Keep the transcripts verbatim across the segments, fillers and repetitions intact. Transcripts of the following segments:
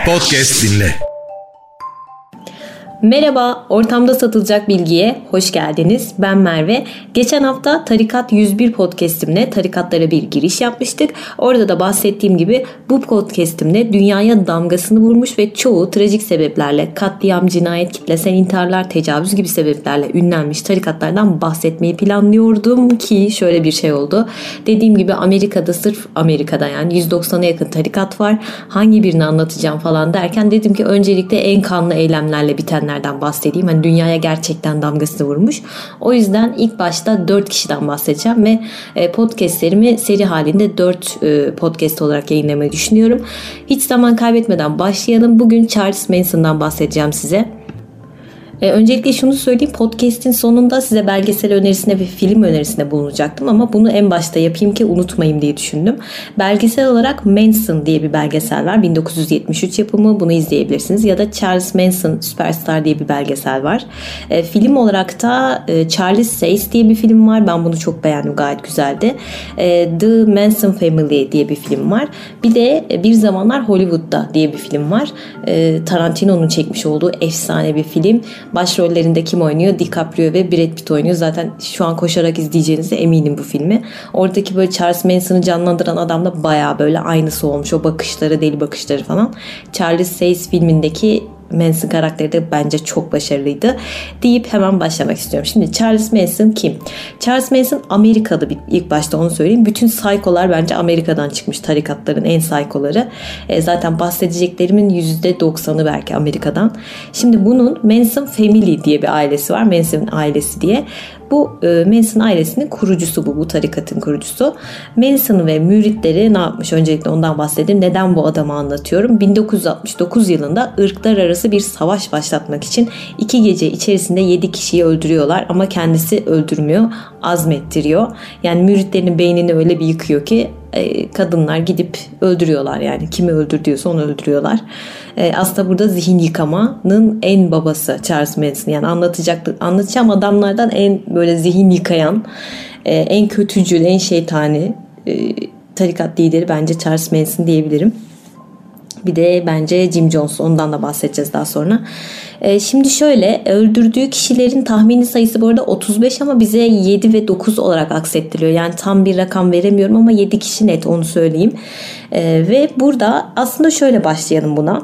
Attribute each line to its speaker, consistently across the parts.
Speaker 1: Podcast dinle.
Speaker 2: Merhaba, Ortamda Satılacak Bilgiye hoş geldiniz. Ben Merve. Geçen hafta Tarikat yüz bir podcastimle tarikatlara bir giriş yapmıştık. Orada da bahsettiğim gibi bu podcastimle dünyaya damgasını vurmuş ve çoğu trajik sebeplerle katliam, cinayet, kitlesel intiharlar, tecavüz gibi sebeplerle ünlenmiş tarikatlardan bahsetmeyi planlıyordum ki şöyle bir şey oldu. Dediğim gibi Amerika'da sırf Amerika'da yani yüz doksana yakın tarikat var. Hangi birini anlatacağım falan derken dedim ki öncelikle en kanlı eylemlerle biten nereden bahsedeyim. Hani dünyaya gerçekten damgasını vurmuş. O yüzden ilk başta dört kişiden bahsedeceğim ve podcastlerimi seri halinde dört podcast olarak yayınlamayı düşünüyorum. Hiç zaman kaybetmeden başlayalım. Bugün Charles Manson'dan bahsedeceğim size. Ee, öncelikle şunu söyleyeyim, podcast'in sonunda size belgesel önerisine ve film önerisine bulunacaktım ama bunu en başta yapayım ki unutmayayım diye düşündüm. Belgesel olarak Manson diye bir belgesel var. bin dokuz yüz yetmiş üç yapımı, bunu izleyebilirsiniz. Ya da Charles Manson Superstar diye bir belgesel var. Ee, film olarak da e, Charles Says diye bir film var. Ben bunu çok beğendim, gayet güzeldi. Ee, The Manson Family diye bir film var. Bir de e, Bir Zamanlar Hollywood'da diye bir film var. Ee, Tarantino'nun çekmiş olduğu efsane bir film. Başrollerinde kim oynuyor? DiCaprio ve Brad Pitt oynuyor. Zaten şu an koşarak izleyeceğinize eminim bu filmi. Oradaki böyle Charles Manson'ı canlandıran adam da bayağı böyle aynısı olmuş. O bakışları, deli bakışları falan. Charles Says filmindeki Manson karakteri de bence çok başarılıydı deyip hemen başlamak istiyorum. Şimdi Charles Manson kim? Charles Manson Amerikalı, ilk başta onu söyleyeyim. Bütün saykolar bence Amerika'dan çıkmış, tarikatların en saykoları. E, zaten bahsedeceklerimin yüzde doksanı belki Amerika'dan. Şimdi bunun Manson Family diye bir ailesi var. Manson ailesi diye. Bu e, Manson ailesinin kurucusu bu, bu tarikatın kurucusu. Manson ve müritleri ne yapmış? Öncelikle ondan bahsedeyim. Neden bu adamı anlatıyorum? bin dokuz yüz altmış dokuz yılında ırklar arası bir savaş başlatmak için iki gece içerisinde yedi kişiyi öldürüyorlar ama kendisi öldürmüyor, azmettiriyor. Yani müritlerin beynini öyle bir yıkıyor ki e, kadınlar gidip öldürüyorlar, yani kimi öldürdüyse onu öldürüyorlar. E, aslında burada zihin yıkamanın en babası Charles Manson. Yani anlatacak, anlatacağım adamlardan en böyle zihin yıkayan, e, en kötücül, en şeytani e, tarikat lideri bence Charles Manson diyebilirim. Bir de bence Jim Jones, ondan da bahsedeceğiz daha sonra. Ee, şimdi şöyle, öldürdüğü kişilerin tahmini sayısı bu arada otuz beş ama bize yedi ve dokuz olarak aksettiriyor. Yani tam bir rakam veremiyorum ama yedi kişi net, onu söyleyeyim. Ee, ve burada aslında şöyle başlayalım buna.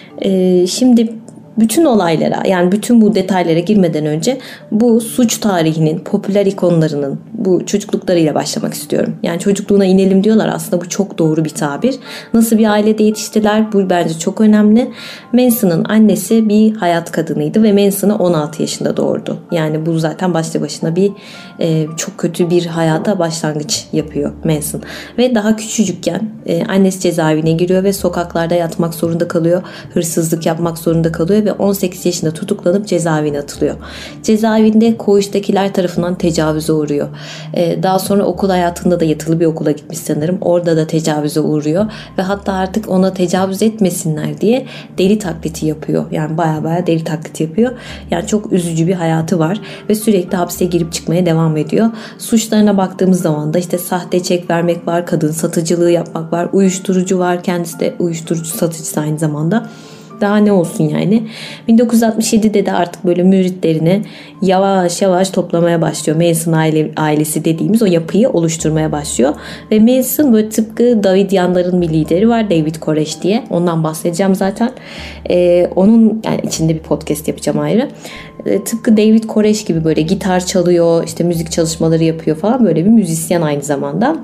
Speaker 2: Ee, şimdi bütün olaylara, yani bütün bu detaylara girmeden önce bu suç tarihinin popüler ikonlarının bu çocukluklarıyla başlamak istiyorum. Yani çocukluğuna inelim diyorlar, aslında bu çok doğru bir tabir. Nasıl bir ailede yetiştiler, bu bence çok önemli. Manson'ın annesi bir hayat kadınıydı ve Manson'ı on altı yaşında doğurdu. Yani bu zaten başlı başına bir e, çok kötü bir hayata başlangıç yapıyor Manson. Ve daha küçücükken e, annesi cezaevine giriyor ve sokaklarda yatmak zorunda kalıyor. Hırsızlık yapmak zorunda kalıyor ve on sekiz yaşında tutuklanıp cezaevine atılıyor. Cezaevinde koğuştakiler tarafından tecavüze uğruyor. Ee, daha sonra okul hayatında da yatılı bir okula gitmiş sanırım. Orada da tecavüze uğruyor ve hatta artık ona tecavüz etmesinler diye deli taklidi yapıyor. Yani baya baya deli taklidi yapıyor. Yani çok üzücü bir hayatı var ve sürekli hapse girip çıkmaya devam ediyor. Suçlarına baktığımız zaman da işte sahte çek vermek var, kadın satıcılığı yapmak var, uyuşturucu var. Kendisi de uyuşturucu satıcısı aynı zamanda. Daha ne olsun yani. bin dokuz yüz altmış yedide de artık böyle müritlerini yavaş yavaş toplamaya başlıyor. Manson aile, ailesi dediğimiz o yapıyı oluşturmaya başlıyor. Ve Manson böyle tıpkı Davidianların bir lideri var, David Koresh diye. Ondan bahsedeceğim zaten. Ee, onun yani içinde bir podcast yapacağım ayrı. Ee, tıpkı David Koresh gibi böyle gitar çalıyor, işte müzik çalışmaları yapıyor falan, böyle bir müzisyen aynı zamanda.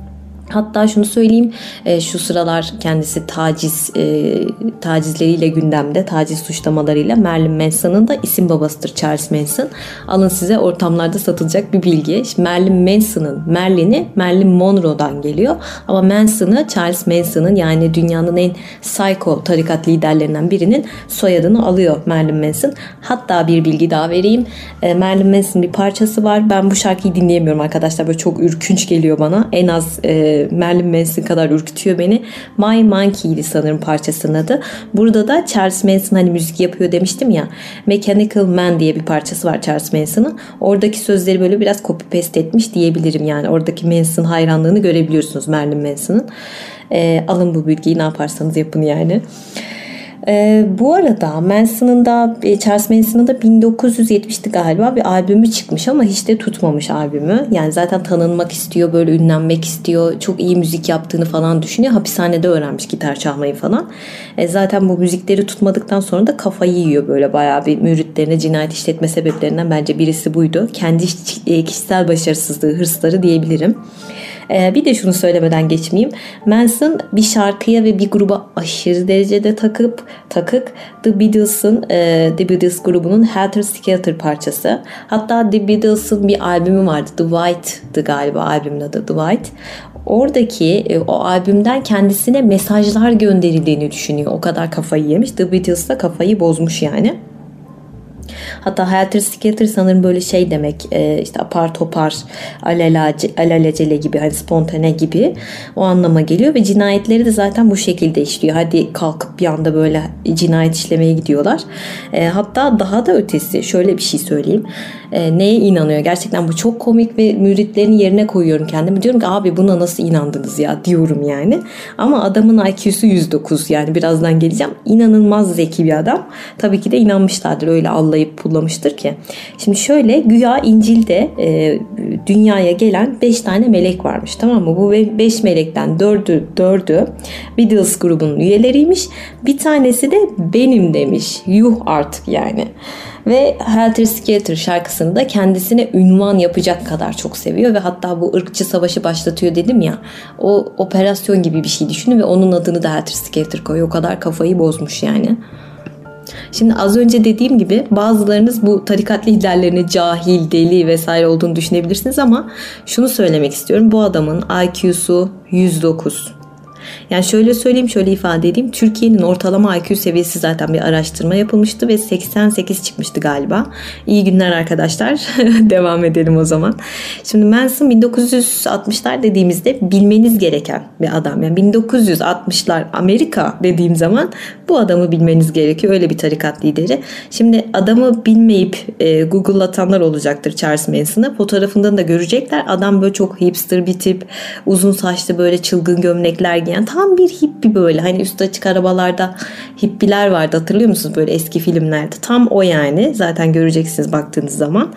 Speaker 2: Hatta şunu söyleyeyim, e, şu sıralar kendisi taciz e, tacizleriyle gündemde, taciz suçlamalarıyla. Marilyn Manson'ın da isim babasıdır Charles Manson. Alın size ortamlarda satılacak bir bilgi. Şimdi Marilyn Manson'ın Marilyn'i Marilyn Monroe'dan geliyor ama Manson'ı Charles Manson'ın, yani dünyanın en psycho tarikat liderlerinden birinin soyadını alıyor Marilyn Manson. Hatta bir bilgi daha vereyim. E, Marilyn Manson'ın bir parçası var. Ben bu şarkıyı dinleyemiyorum arkadaşlar. Böyle çok ürkünç geliyor bana. En az e, Marilyn Manson kadar ürkütüyor beni. My Monkey'di sanırım parçasının adı. Burada da Charles Manson hani müzik yapıyor demiştim ya. Mechanical Man diye bir parçası var Charles Manson'ın. Oradaki sözleri böyle biraz copy paste etmiş diyebilirim yani. Oradaki Manson hayranlığını görebiliyorsunuz Marilyn Manson'ın. E, alın bu bilgiyi, ne yaparsanız yapın yani. Ee, bu arada Manson'ın da Charles Manson'ın da bin dokuz yüz yetmişte galiba bir albümü çıkmış ama hiç de tutmamış albümü. Yani zaten tanınmak istiyor, böyle ünlenmek istiyor. Çok iyi müzik yaptığını falan düşünüyor. Hapishanede öğrenmiş gitar çalmayı falan. E, zaten bu müzikleri tutmadıktan sonra da kafayı yiyor, böyle bayağı bir müritlerine cinayet işletme sebeplerinden bence birisi buydu. Kendi kişisel başarısızlığı, hırsları diyebilirim. Bir de şunu söylemeden geçmeyeyim. Manson bir şarkıya ve bir gruba aşırı derecede takıp takık The Beatles'ın The Beatles grubunun Helter Skelter parçası. Hatta The Beatles'ın bir albümü vardı. The White'dı galiba albümün adı, The White. Oradaki o albümden kendisine mesajlar gönderildiğini düşünüyor. O kadar kafayı yemiş. The Beatles da kafayı bozmuş yani. Hatta Helter Skelter sanırım böyle şey demek, işte apar topar, alelacele, alelacele gibi, hani spontane gibi o anlama geliyor ve cinayetleri de zaten bu şekilde işliyor. Hadi kalkıp bir anda böyle cinayet işlemeye gidiyorlar. Hatta daha da ötesi şöyle bir şey söyleyeyim. Neye inanıyor? Gerçekten bu çok komik ve müritlerin yerine koyuyorum kendimi. Diyorum ki abi buna nasıl inandınız ya diyorum yani. Ama adamın I Q'su yüz dokuz, yani birazdan geleceğim. İnanılmaz zeki bir adam. Tabii ki de inanmışlardır, öyle allayıp pullamıştır ki. Şimdi şöyle, güya İncil'de e, dünyaya gelen beş tane melek varmış, tamam mı? Bu beş melekten dördü, dördü Beatles grubunun üyeleriymiş. Bir tanesi de benim demiş. Yuh artık yani. Ve Helter Skelter şarkısını da kendisine ünvan yapacak kadar çok seviyor ve hatta bu ırkçı savaşı başlatıyor dedim ya, o operasyon gibi bir şey düşünün ve onun adını da Helter Skelter koyuyor. O kadar kafayı bozmuş yani. Şimdi az önce dediğim gibi bazılarınız bu tarikat liderlerini cahil, deli vesaire olduğunu düşünebilirsiniz ama şunu söylemek istiyorum. Bu adamın I Q'su yüz dokuz. Yani şöyle söyleyeyim, şöyle ifade edeyim. Türkiye'nin ortalama I Q seviyesi zaten bir araştırma yapılmıştı ve seksen sekiz çıkmıştı galiba. İyi günler arkadaşlar. Devam edelim o zaman. Şimdi Manson bin dokuz yüz altmışlar dediğimizde bilmeniz gereken bir adam. Yani bin dokuz yüz altmışlar Amerika dediğim zaman bu adamı bilmeniz gerekiyor. Öyle bir tarikat lideri. Şimdi adamı bilmeyip e, Google'latanlar olacaktır Charles Manson'ı. Fotoğrafından da görecekler. Adam böyle çok hipster bir tip. Uzun saçlı, böyle çılgın gömlekler giyen. Tam bir hippi böyle. Hani üstü açık arabalarda hippiler vardı, hatırlıyor musunuz böyle eski filmlerde? Tam o yani. Zaten göreceksiniz baktığınız zaman.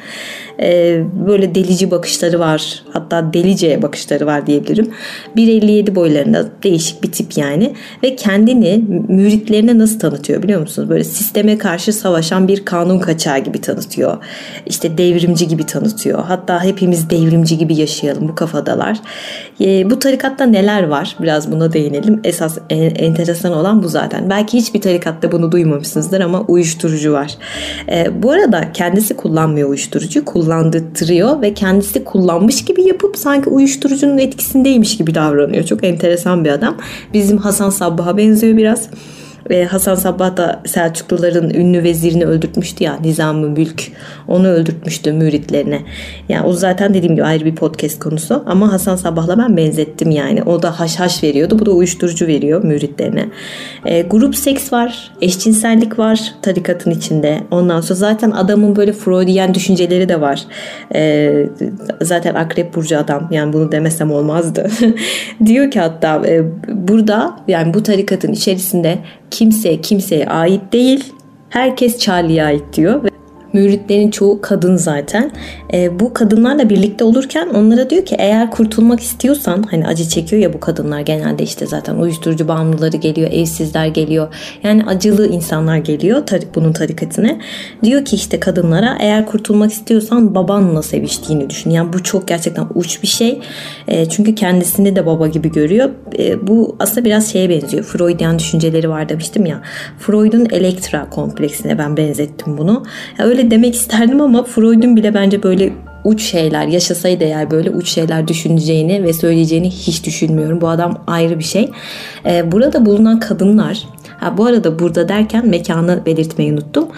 Speaker 2: Ee, böyle delici bakışları var. Hatta delice bakışları var diyebilirim. bir elli yedi boylarında, değişik bir tip yani. Ve kendini müritlerine nasıl tanıtıyor biliyor musunuz? Böyle sisteme karşı savaşan bir kanun kaçağı gibi tanıtıyor. İşte devrimci gibi tanıtıyor. Hatta hepimiz devrimci gibi yaşayalım, bu kafadalar. Ee, bu tarikatta neler var? Biraz buna değinelim. Esas en, enteresan olan bu zaten. Belki hiçbir tarikatta bunu duymamışsınızdır ama uyuşturucu var. Ee, bu arada kendisi kullanmıyor uyuşturucu. Kullandırtırıyor ve kendisi kullanmış gibi yapıp sanki uyuşturucunun etkisindeymiş gibi davranıyor. Çok enteresan bir adam. Bizim Hasan Sabbah'a benziyor biraz. Hasan Sabbah da Selçukluların ünlü vezirini öldürtmüştü ya, Nizam-ı Mülk, onu öldürtmüştü müritlerine. Yani o zaten dediğim gibi ayrı bir podcast konusu ama Hasan Sabbah'la ben benzettim yani. O da haşhaş veriyordu, bu da uyuşturucu veriyor müritlerine. E, grup seks var, eşcinsellik var tarikatın içinde. Ondan sonra zaten adamın böyle Freudian düşünceleri de var. E, zaten Akrep Burcu adam, yani bunu demesem olmazdı. Diyor ki hatta e, burada, yani bu tarikatın içerisinde kimse kimseye ait değil, herkes Charlie'ye ait diyor. Ve müritlerin çoğu kadın zaten. E, bu kadınlarla birlikte olurken onlara diyor ki eğer kurtulmak istiyorsan, hani acı çekiyor ya bu kadınlar genelde, işte zaten uyuşturucu bağımlıları geliyor, evsizler geliyor. Yani acılı insanlar geliyor tar- bunun tarikatine. Diyor ki işte kadınlara, eğer kurtulmak istiyorsan babanla seviştiğini düşün. Yani bu çok gerçekten uç bir şey. E, çünkü kendisini de baba gibi görüyor. E, bu aslında biraz şeye benziyor. Freudian düşünceleri var demiştim ya. Freud'un Elektra kompleksine ben benzettim bunu. Ya öyle demek isterdim ama Freud'un bile bence böyle uç şeyler, yaşasaydı eğer böyle uç şeyler düşüneceğini ve söyleyeceğini hiç düşünmüyorum. Bu adam ayrı bir şey. Ee, burada bulunan kadınlar, ha bu arada burada derken mekanı belirtmeyi unuttum.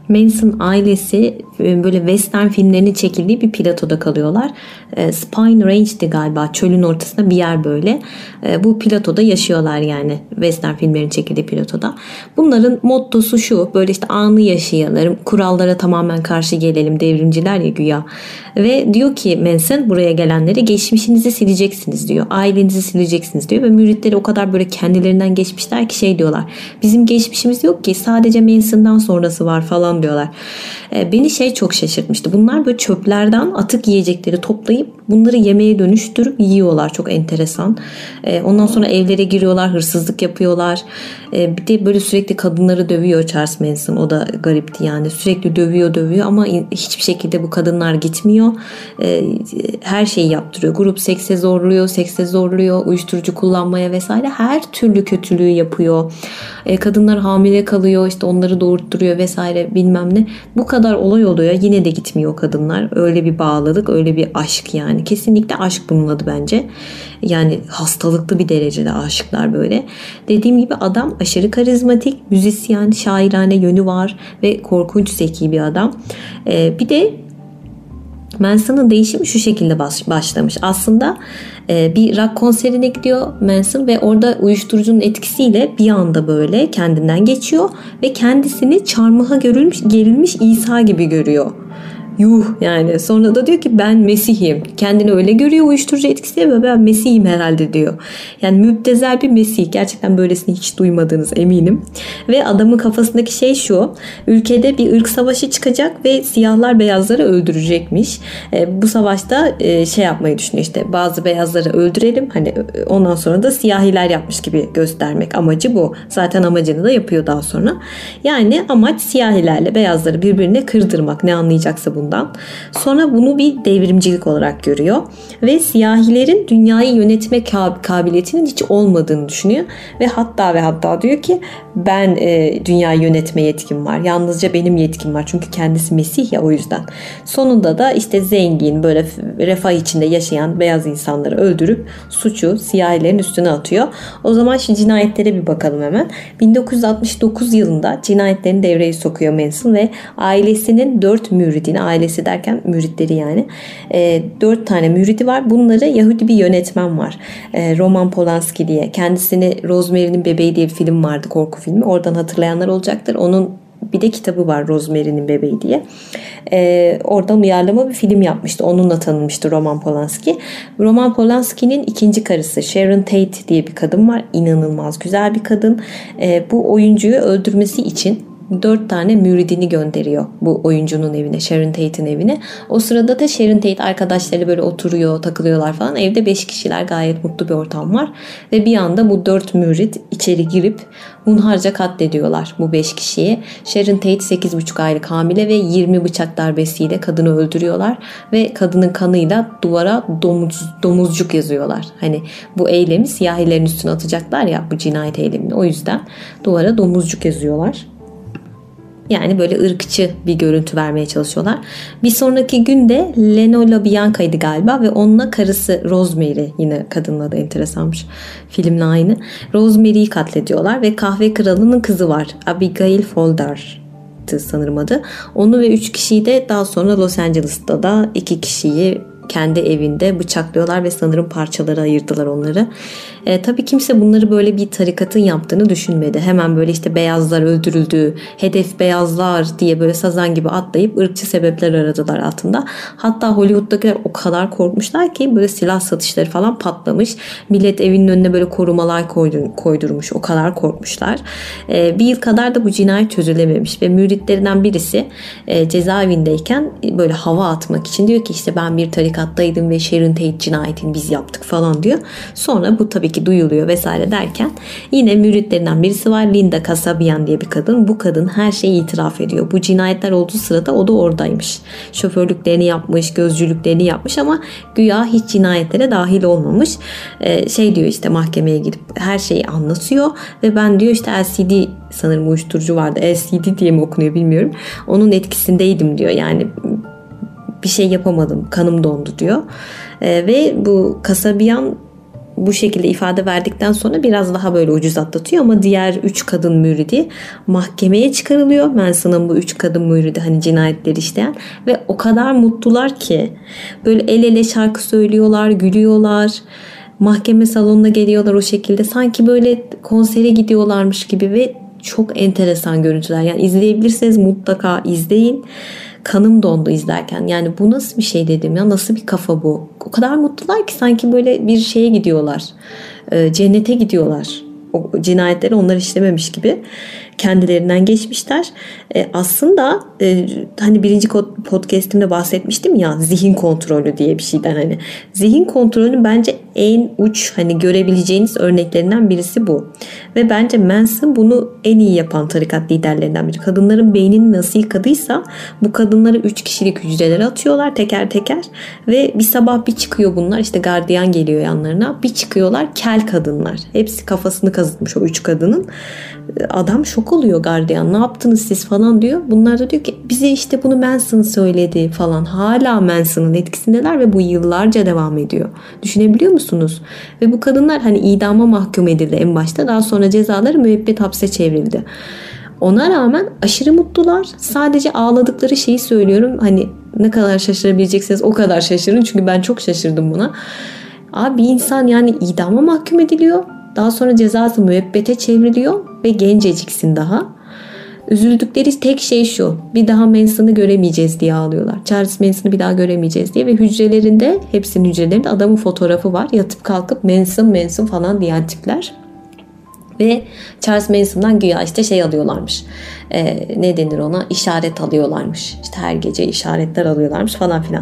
Speaker 2: Manson ailesi böyle western filmlerinin çekildiği bir platoda kalıyorlar. Spine Range'di galiba. Çölün ortasında bir yer böyle. Bu platoda yaşıyorlar yani. Western filmlerin çekildiği platoda. Bunların mottosu şu. Böyle işte anı yaşayalım. Kurallara tamamen karşı gelelim. Devrimciler ya güya. Ve diyor ki Manson buraya gelenlere geçmişinizi sileceksiniz diyor. Ailenizi sileceksiniz diyor. Ve müritleri o kadar böyle kendilerinden geçmişler ki şey diyorlar. Bizim geçmişimiz yok ki. Sadece Manson'dan sonrası var falan diyorlar. Beni şey çok şaşırtmıştı. Bunlar böyle çöplerden atık yiyecekleri toplayıp bunları yemeğe dönüştürüp yiyorlar. Çok enteresan. Ondan sonra evlere giriyorlar, hırsızlık yapıyorlar. Bir de böyle sürekli kadınları dövüyor Charles Manson. O da garipti yani. Sürekli dövüyor dövüyor ama hiçbir şekilde bu kadınlar gitmiyor. Her şeyi yaptırıyor. Grup sekse zorluyor, sekse zorluyor, uyuşturucu kullanmaya vesaire her türlü kötülüğü yapıyor. Kadınlar hamile kalıyor, işte onları doğurtturuyor vesaire bilmem ne. Bu kadar olay oluyor. Yine de gitmiyor o kadınlar. Öyle bir bağlılık, öyle bir aşk yani. Kesinlikle aşk bunun adı bence. Yani hastalıklı bir derecede aşıklar böyle. Dediğim gibi adam aşırı karizmatik, müzisyen, şairane yönü var ve korkunç zeki bir adam. Ee, bir de Manson'ın değişimi şu şekilde başlamış. Aslında bir rock konserine gidiyor Manson ve orada uyuşturucunun etkisiyle bir anda böyle kendinden geçiyor ve kendisini çarmıha gerilmiş, gerilmiş İsa gibi görüyor. Yuh yani. Sonra da diyor ki ben Mesih'im. Kendini öyle görüyor uyuşturucu etkisiyle ve ben Mesih'im herhalde diyor. Yani müptezel bir Mesih. Gerçekten böylesini hiç duymadığınız eminim. Ve adamın kafasındaki şey şu. Ülkede bir ırk savaşı çıkacak ve siyahlar beyazları öldürecekmiş. E, bu savaşta e, şey yapmayı düşünüyor işte. Bazı beyazları öldürelim. Hani ondan sonra da siyahiler yapmış gibi göstermek. Amacı bu. Zaten amacını da yapıyor daha sonra. Yani amaç siyahilerle beyazları birbirine kırdırmak. Ne anlayacaksa bunu. Bundan. Sonra bunu bir devrimcilik olarak görüyor ve siyahilerin dünyayı yönetme kabiliyetinin hiç olmadığını düşünüyor ve hatta ve hatta diyor ki ben e, dünyayı yönetme yetkim var. Yalnızca benim yetkim var. Çünkü kendisi Mesih ya o yüzden. Sonunda da işte zengin böyle refah içinde yaşayan beyaz insanları öldürüp suçu siyahilerin üstüne atıyor. O zaman şu cinayetlere bir bakalım hemen. bin dokuz yüz altmış dokuz yılında cinayetlerini devreye sokuyor Manson ve ailesinin dört müridini, ailesi derken müritleri yani, e, dört tane müridi var. Bunları Yahudi bir yönetmen var. E, Roman Polanski diye. Kendisini Rosemary'nin Bebeği diye bir film vardı, korku filmi. Oradan hatırlayanlar olacaktır. Onun bir de kitabı var Rosemary'nin Bebeği diye. Ee, oradan uyarlama bir film yapmıştı. Onunla tanınmıştı Roman Polanski. Roman Polanski'nin ikinci karısı Sharon Tate diye bir kadın var. İnanılmaz güzel bir kadın. Ee, bu oyuncuyu öldürmesi için dört tane müridini gönderiyor bu oyuncunun evine, Sharon Tate'in evine. O sırada da Sharon Tate arkadaşları böyle oturuyor, takılıyorlar falan. Evde beş kişiler, gayet mutlu bir ortam var. Ve bir anda bu dört mürid içeri girip hunharca katlediyorlar bu beş kişiyi. Sharon Tate sekiz buçuk aylık hamile ve yirmi bıçak darbesiyle kadını öldürüyorlar. Ve kadının kanıyla duvara domuz, domuzcuk yazıyorlar. Hani bu eylemi siyahilerin üstüne atacaklar ya, bu cinayet eylemini. O yüzden duvara domuzcuk yazıyorlar. Yani böyle ırkçı bir görüntü vermeye çalışıyorlar. Bir sonraki günde Leno LaBianca'ydı galiba ve onunla karısı Rosemary, yine kadının adı enteresanmış, filmle aynı. Rosemary'yi katlediyorlar ve kahve kralının kızı var, Abigail Folger'tı sanırım adı. Onu ve üç kişiyi de daha sonra Los Angeles'ta da iki kişiyi kendi evinde bıçaklıyorlar ve sanırım parçalara ayırdılar onları. E, tabii kimse bunları böyle bir tarikatın yaptığını düşünmedi. Hemen böyle işte beyazlar öldürüldü, hedef beyazlar diye böyle sazan gibi atlayıp ırkçı sebepler aradılar altında. Hatta Hollywood'dakiler o kadar korkmuşlar ki böyle silah satışları falan patlamış. Millet evinin önüne böyle korumalar koydurmuş. O kadar korkmuşlar. E, bir yıl kadar da bu cinayet çözülememiş ve müritlerinden birisi e, cezaevindeyken böyle hava atmak için diyor ki işte ben bir tarikattaydım ve Sharon Tate cinayetini biz yaptık falan diyor. Sonra bu tabii ki duyuluyor vesaire derken yine müritlerinden birisi var, Linda Kasabian diye bir kadın. Bu kadın her şeyi itiraf ediyor. Bu cinayetler olduğu sırada o da oradaymış. Şoförlüklerini yapmış, gözcülüklerini yapmış ama güya hiç cinayetlere dahil olmamış. Ee, şey diyor işte mahkemeye gidip her şeyi anlatıyor ve ben diyor işte L C D, sanırım uyuşturucu vardı, L C D diye mi okunuyor bilmiyorum. Onun etkisindeydim diyor. Yani bir şey yapamadım, kanım dondu diyor. Ee, ve bu Kasabian bu şekilde ifade verdikten sonra biraz daha böyle ucuz atlatıyor ama diğer üç kadın müridi mahkemeye çıkarılıyor. Manson'ın bu üç kadın müridi hani cinayetleri işleyen ve o kadar mutlular ki böyle el ele şarkı söylüyorlar, gülüyorlar. Mahkeme salonuna geliyorlar o şekilde. Sanki böyle konsere gidiyorlarmış gibi ve çok enteresan görüntüler. Yani izleyebilirseniz mutlaka izleyin. Kanım dondu izlerken. Yani bu nasıl bir şey dedim ya, nasıl bir kafa bu? O kadar mutlular ki sanki böyle bir şeye gidiyorlar. E, cennete gidiyorlar. O cinayetleri onlar işlememiş gibi kendilerinden geçmişler. E, aslında e, hani birinci podcast'imde bahsetmiştim ya, zihin kontrolü diye bir şeyden. Hani zihin kontrolünün bence en uç hani görebileceğiniz örneklerinden birisi bu. Ve bence Manson bunu en iyi yapan tarikat liderlerinden biri. Kadınların beynini nasıl yıkadıysa bu kadınları üç kişilik hücrelere atıyorlar teker teker ve bir sabah bir çıkıyor bunlar, işte gardiyan geliyor yanlarına, bir çıkıyorlar kel kadınlar. Hepsi kafasını kazıtmış o üç kadının. Adam şok oluyor, gardiyan, ne yaptınız siz falan diyor. Bunlar da diyor ki bize işte bunu Manson söyledi falan. Hala Manson'ın etkisindeler ve bu yıllarca devam ediyor. Düşünebiliyor musunuz? Ve bu kadınlar hani idama mahkum edildi en başta. Daha sonra cezaları müebbet hapse çevrildi. Ona rağmen aşırı mutlular. Sadece ağladıkları şeyi söylüyorum. Hani ne kadar şaşırabileceksiniz o kadar şaşırın. Çünkü ben çok şaşırdım buna. Abi bir insan yani idama mahkum ediliyor. Daha sonra cezası müebbete çevriliyor ve genceciksin daha. Üzüldükleri tek şey şu: bir daha Manson'ı göremeyeceğiz diye ağlıyorlar. Charles Manson'ı bir daha göremeyeceğiz diye ve hücrelerinde, hepsinin hücrelerinde adamın fotoğrafı var. Yatıp kalkıp Manson Manson falan diyen tipler. Ve Charles Manson'dan güya işte şey alıyorlarmış. Ee, ne denir ona? İşaret alıyorlarmış. İşte her gece işaretler alıyorlarmış falan filan.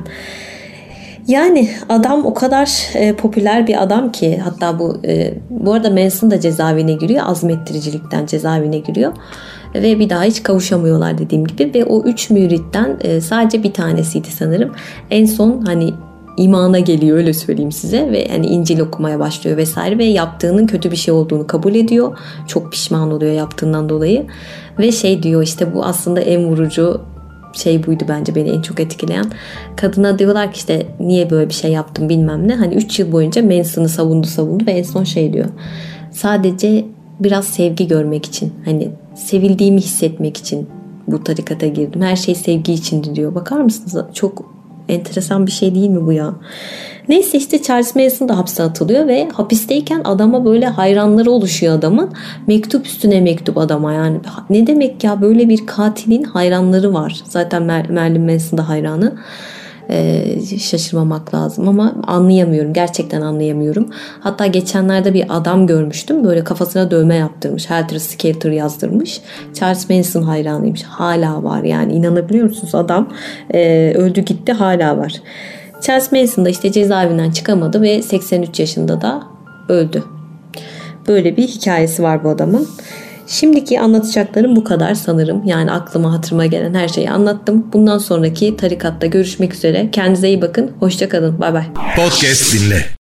Speaker 2: Yani adam o kadar e, popüler bir adam ki, hatta bu e, bu arada Manson da cezaevine giriyor, azmettiricilikten cezaevine giriyor ve bir daha hiç kavuşamıyorlar dediğim gibi. Ve o üç müritten e, sadece bir tanesiydi sanırım en son hani imana geliyor, öyle söyleyeyim size, ve hani İncil okumaya başlıyor vesaire ve yaptığının kötü bir şey olduğunu kabul ediyor, çok pişman oluyor yaptığından dolayı ve şey diyor, işte bu aslında en vurucu şey buydu bence, beni en çok etkileyen. Kadına diyorlar ki işte niye böyle bir şey yaptım bilmem ne. Hani üç yıl boyunca Manson'ı savundu savundu ve en son şey diyor. Sadece biraz sevgi görmek için, hani sevildiğimi hissetmek için bu tarikata girdim. Her şey sevgi içindi diyor. Bakar mısınız? Çok enteresan bir şey değil mi bu ya? Neyse işte Charles Manson da hapse atılıyor ve hapisteyken adama böyle hayranları oluşuyor adamın. Mektup üstüne mektup adama, yani ne demek ya, böyle bir katilin hayranları var. Zaten Marilyn Manson da hayranı. Ee, şaşırmamak lazım ama anlayamıyorum, gerçekten anlayamıyorum. Hatta geçenlerde bir adam görmüştüm, böyle kafasına dövme yaptırmış, Helter Skelter yazdırmış. Charles Manson hayranıymış, hala var yani, inanabiliyor musunuz? Adam e, öldü gitti, hala var. Charles Manson da işte cezaevinden çıkamadı ve seksen üç yaşında da öldü. Böyle bir hikayesi var bu adamın. Şimdiki anlatacaklarım bu kadar sanırım. Yani aklıma hatırıma gelen her şeyi anlattım. Bundan sonraki tarikatta görüşmek üzere. Kendinize iyi bakın. Hoşça kalın. Bay bay.
Speaker 1: Podcast dinle.